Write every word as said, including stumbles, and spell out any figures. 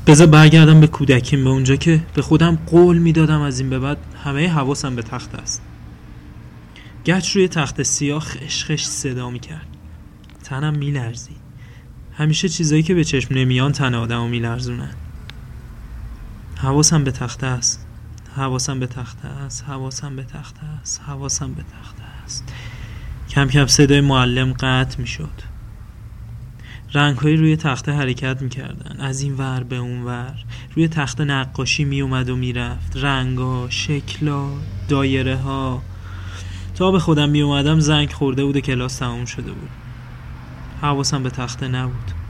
بذار برگردم به کودکیم، به اونجا که به خودم قول میدادم از این به بعد همه حواسم به تخت است. گچ روی تخت سیاه خش خش صدا میکرد. تنم میلرزید. همیشه چیزایی که به چشم نمیان تن آدمو میلرزونن. حواسم به تخت است. حواسم به تخت است. حواسم به تخت است. حواسم به تخت است. کم کم صدای معلم قطع میشد. رنگ‌های روی تخته حرکت می‌کردن، از این ور به اون ور. روی تخته نقاشی میومد و میرفت، رنگ‌ها، شکل‌ها، دایره‌ها. تا به خودم میومدم زنگ خورده بود و کلاس تموم شده بود. حواسم به تخته نبود.